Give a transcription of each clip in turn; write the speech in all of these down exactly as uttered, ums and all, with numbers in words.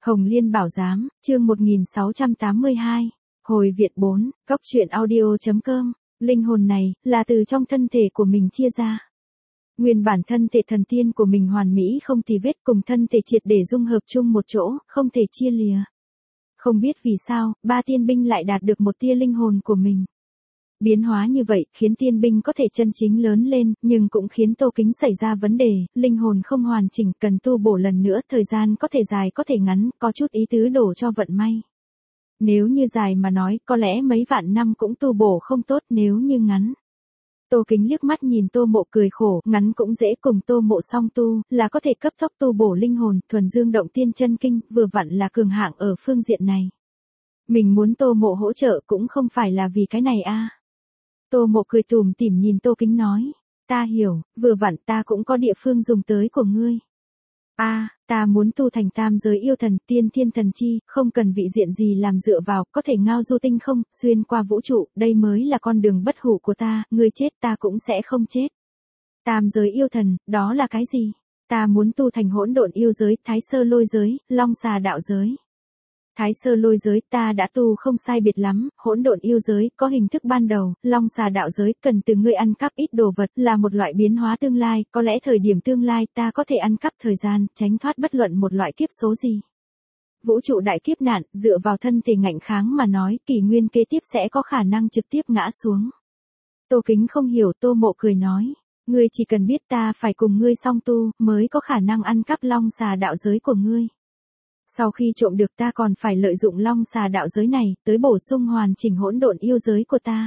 Hồng Liên Bảo Giám, chương một nghìn sáu trăm tám mươi hai, Hồi Việt bốn, Cóc truyện audio.com, linh hồn này, là từ trong thân thể của mình chia ra. Nguyên bản thân thể thần tiên của mình hoàn mỹ không tì vết cùng thân thể triệt để dung hợp chung một chỗ, không thể chia lìa. Không biết vì sao, ba tiên binh lại đạt được một tia linh hồn của mình. Biến hóa như vậy khiến tiên binh có thể chân chính lớn lên, nhưng cũng khiến Tô Kính xảy ra vấn đề, linh hồn không hoàn chỉnh, cần tu bổ lần nữa, thời gian có thể dài có thể ngắn, có chút ý tứ đổ cho vận may. Nếu như dài mà nói, có lẽ mấy vạn năm cũng tu bổ không tốt, nếu như ngắn. Tô Kính liếc mắt nhìn Tô Mộ cười khổ, ngắn cũng dễ, cùng Tô Mộ song tu, là có thể cấp tốc tu bổ linh hồn, thuần dương động tiên chân kinh, vừa vặn là cường hạng ở phương diện này. Mình muốn Tô Mộ hỗ trợ cũng không phải là vì cái này a. Tô Mộ cười tủm tỉm nhìn Tô Kính nói, ta hiểu, vừa vặn ta cũng có địa phương dùng tới của ngươi. A, à, ta muốn tu thành tam giới yêu thần, tiên thiên thần chi, không cần vị diện gì làm dựa vào, có thể ngao du tinh không, xuyên qua vũ trụ, đây mới là con đường bất hủ của ta, ngươi chết ta cũng sẽ không chết. Tam giới yêu thần, đó là cái gì? Ta muốn tu thành hỗn độn yêu giới, thái sơ lôi giới, long xà đạo giới. Thái sơ lôi giới ta đã tu không sai biệt lắm, hỗn độn yêu giới có hình thức ban đầu, long xà đạo giới cần từ ngươi ăn cắp ít đồ vật, là một loại biến hóa tương lai, có lẽ thời điểm tương lai ta có thể ăn cắp thời gian, tránh thoát bất luận một loại kiếp số gì. Vũ trụ đại kiếp nạn, dựa vào thân thể ngạnh kháng mà nói, kỷ nguyên kế tiếp sẽ có khả năng trực tiếp ngã xuống. Tô Kính không hiểu, Tô Mộ cười nói, ngươi chỉ cần biết ta phải cùng ngươi song tu, mới có khả năng ăn cắp long xà đạo giới của ngươi. Sau khi trộm được ta còn phải lợi dụng long xà đạo giới này, tới bổ sung hoàn chỉnh hỗn độn yêu giới của ta.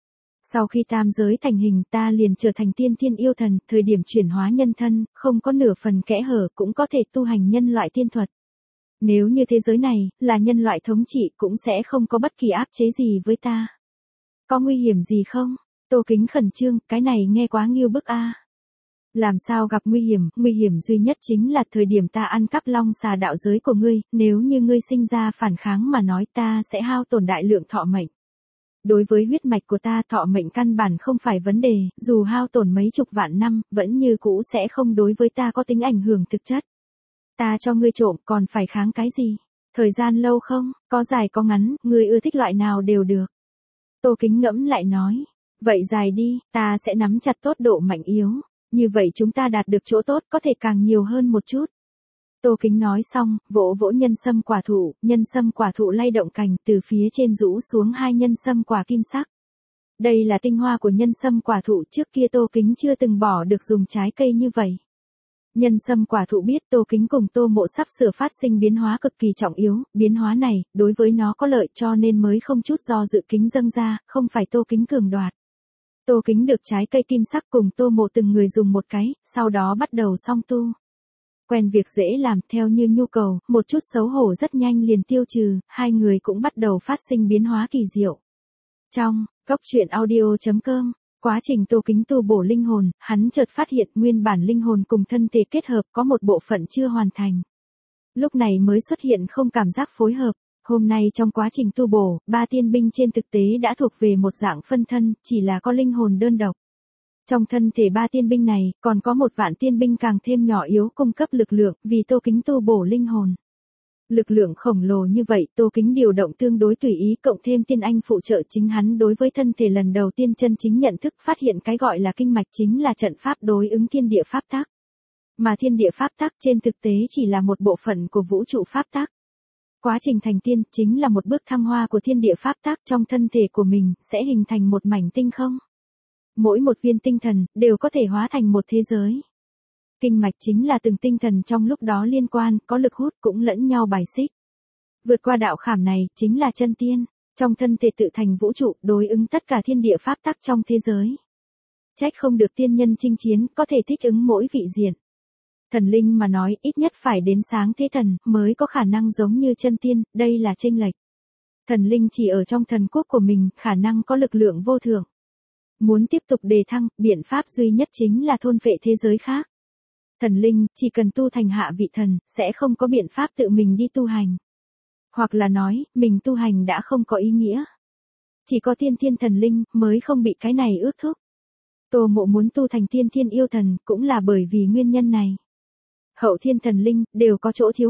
Sau khi tam giới thành hình ta liền trở thành tiên thiên yêu thần, thời điểm chuyển hóa nhân thân, không có nửa phần kẽ hở cũng có thể tu hành nhân loại tiên thuật. Nếu như thế giới này, là nhân loại thống trị cũng sẽ không có bất kỳ áp chế gì với ta. Có nguy hiểm gì không? Tô Kính khẩn trương, cái này nghe quá nghiêu bức a. Làm sao gặp nguy hiểm, nguy hiểm duy nhất chính là thời điểm ta ăn cắp long xà đạo giới của ngươi, nếu như ngươi sinh ra phản kháng mà nói ta sẽ hao tổn đại lượng thọ mệnh. Đối với huyết mạch của ta thọ mệnh căn bản không phải vấn đề, dù hao tổn mấy chục vạn năm, vẫn như cũ sẽ không đối với ta có tính ảnh hưởng thực chất. Ta cho ngươi trộm còn phải kháng cái gì? Thời gian lâu không, có dài có ngắn, ngươi ưa thích loại nào đều được. Tô Kính ngẫm lại nói, vậy dài đi, ta sẽ nắm chặt tốt độ mạnh yếu. Như vậy chúng ta đạt được chỗ tốt có thể càng nhiều hơn một chút. Tô Kính nói xong, vỗ vỗ nhân sâm quả thụ, nhân sâm quả thụ lay động cành, từ phía trên rũ xuống hai nhân sâm quả kim sắc. Đây là tinh hoa của nhân sâm quả thụ, trước kia Tô Kính chưa từng bỏ được dùng trái cây như vậy. Nhân sâm quả thụ biết Tô Kính cùng Tô Mộ sắp sửa phát sinh biến hóa cực kỳ trọng yếu, biến hóa này, đối với nó có lợi cho nên mới không chút do dự kính dâng ra, không phải Tô Kính cường đoạt. Tô Kính được trái cây kim sắc cùng Tô Mộ từng người dùng một cái, sau đó bắt đầu song tu. Quen việc dễ làm, theo như nhu cầu, một chút xấu hổ rất nhanh liền tiêu trừ, hai người cũng bắt đầu phát sinh biến hóa kỳ diệu. Trong, Cóc truyện audio.com, quá trình Tô Kính tu bổ linh hồn, hắn chợt phát hiện nguyên bản linh hồn cùng thân thể kết hợp có một bộ phận chưa hoàn thành. Lúc này mới xuất hiện không cảm giác phối hợp. Hôm nay trong quá trình tu bổ, ba tiên binh trên thực tế đã thuộc về một dạng phân thân, chỉ là có linh hồn đơn độc. Trong thân thể ba tiên binh này, còn có một vạn tiên binh càng thêm nhỏ yếu cung cấp lực lượng, vì Tô Kính tu bổ linh hồn. Lực lượng khổng lồ như vậy, Tô Kính điều động tương đối tùy ý, cộng thêm tiên anh phụ trợ chính hắn đối với thân thể lần đầu tiên chân chính nhận thức, phát hiện cái gọi là kinh mạch chính là trận pháp đối ứng thiên địa pháp tắc. Mà thiên địa pháp tắc trên thực tế chỉ là một bộ phận của vũ trụ pháp tắc. Quá trình thành tiên chính là một bước thăng hoa của thiên địa pháp tắc, trong thân thể của mình sẽ hình thành một mảnh tinh không. Mỗi một viên tinh thần đều có thể hóa thành một thế giới. Kinh mạch chính là từng tinh thần trong lúc đó liên quan, có lực hút cũng lẫn nhau bài xích. Vượt qua đạo khảm này chính là chân tiên, trong thân thể tự thành vũ trụ, đối ứng tất cả thiên địa pháp tắc trong thế giới. Trách không được tiên nhân chinh chiến có thể thích ứng mỗi vị diện. Thần linh mà nói ít nhất phải đến sáng thế thần mới có khả năng giống như chân tiên, đây là chênh lệch. Thần linh chỉ ở trong thần quốc của mình, khả năng có lực lượng vô thượng. Muốn tiếp tục đề thăng, biện pháp duy nhất chính là thôn phệ thế giới khác. Thần linh chỉ cần tu thành hạ vị thần, sẽ không có biện pháp tự mình đi tu hành. Hoặc là nói, mình tu hành đã không có ý nghĩa. Chỉ có tiên thiên thần linh mới không bị cái này ước thúc. Tô Mộ muốn tu thành tiên thiên yêu thần cũng là bởi vì nguyên nhân này. Hậu thiên thần linh đều có chỗ thiếu hụt,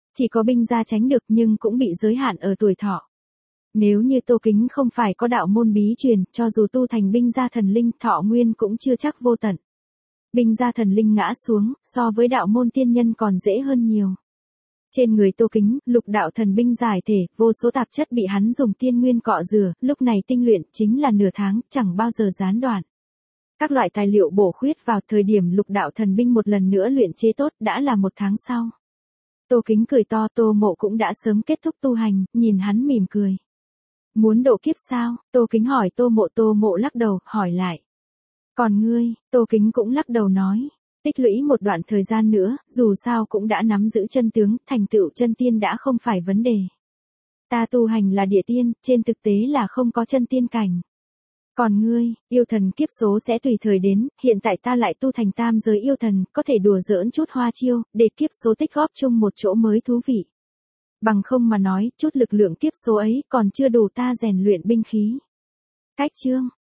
Chỉ có binh gia tránh được nhưng cũng bị giới hạn ở tuổi thọ. Nếu như Tô Kính không phải có đạo môn bí truyền, cho dù tu thành binh gia thần linh, thọ nguyên cũng chưa chắc vô tận. Binh gia thần linh ngã xuống, so với đạo môn tiên nhân còn dễ hơn nhiều. Trên người Tô Kính, lục đạo thần binh giải thể, vô số tạp chất bị hắn dùng tiên nguyên cọ rửa, lúc này tinh luyện chính là nửa tháng, chẳng bao giờ gián đoạn. Các loại tài liệu bổ khuyết vào thời điểm lục đạo thần binh một lần nữa luyện chế tốt đã là một tháng sau. Tô Kính cười to, Tô Mộ cũng đã sớm kết thúc tu hành, nhìn hắn mỉm cười. Muốn độ kiếp sao? Tô Kính hỏi Tô Mộ. Tô Mộ lắc đầu, hỏi lại. Còn ngươi? Tô Kính cũng lắc đầu nói. Tích lũy một đoạn thời gian nữa, dù sao cũng đã nắm giữ chân tướng, thành tựu chân tiên đã không phải vấn đề. Ta tu hành là địa tiên, trên thực tế là không có chân tiên cảnh. Còn ngươi, yêu thần kiếp số sẽ tùy thời đến, hiện tại ta lại tu thành tam giới yêu thần, có thể đùa giỡn chút hoa chiêu, để kiếp số tích góp chung một chỗ mới thú vị. Bằng không mà nói, chút lực lượng kiếp số ấy còn chưa đủ ta rèn luyện binh khí. Cách chương